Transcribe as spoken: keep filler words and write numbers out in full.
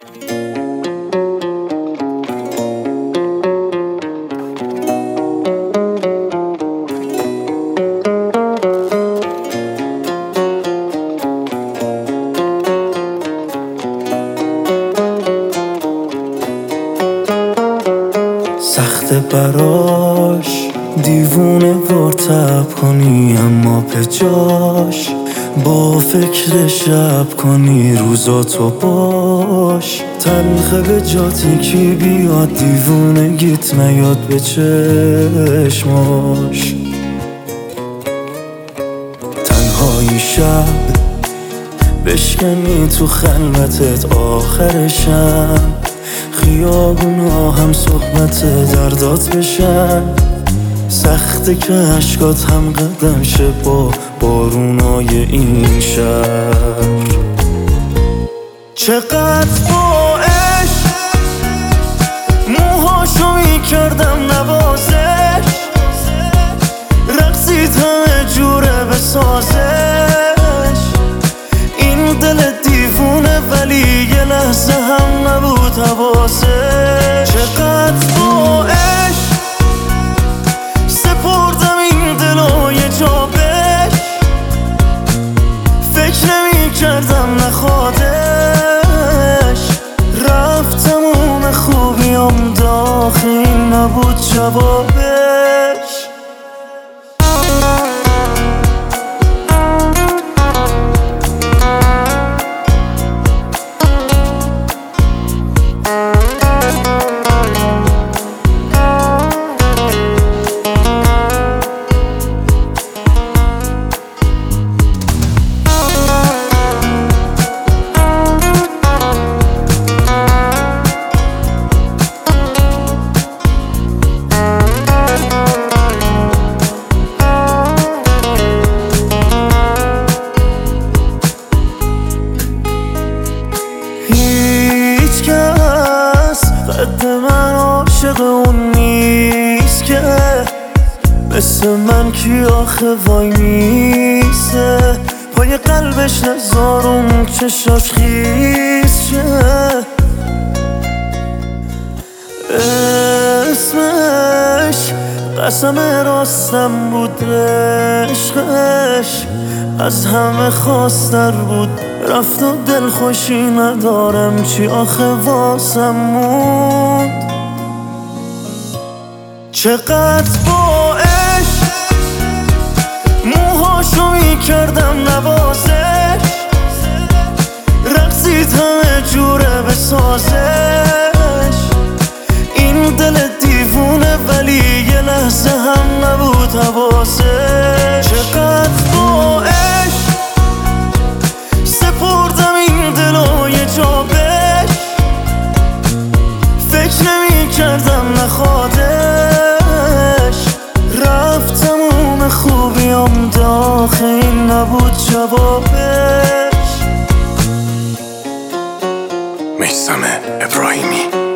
سخت براش دیوونه وار تب کنی، اما به جاش با فکر شب کنی. روزاتو باش تلخه به جاتی کی بیاد، دیوونگیت نیاد به چشماش. تنهایی شب بشکنی تو خلوتت، آخر شب خیابونا هم صحبت دردات بشن. سخته که عشقات هم قدم شه با بارونای این شهر. چقدر با عشق موهاشو میکردم نوازش، رقصید همه جوره بسازش. این دل دیوونه ولی یه لحظه هم نبود حواسش. چقدر با عشق سپردم این دلو یه جا بهش، فکر نمی کردم نخوادش. رفت تموم خوبیام داخل نبود جوابش. هیچ کس قد من عاشق اون نیست که مثل من کی آخه وای میسته پای قلبش نزارم چشاش خیز شه. اسمش قسم راستم بود، عشقش از همه خواستر بود. رفت و دل خوشی ندارم، چی آخه واسم موند. چقدر با عشق موهاشو میکردم نوازش، رقصید همه جوره بسازش. این دل دیوونه ولی یه لحظه هم نبود حواسش. چقدر با عشق سپردم این دلو یه جا بهش، فکر نمی کردم نخوادش. رفت تموم خوبیام داخل نبود جوابش. میثم ابراهیمی.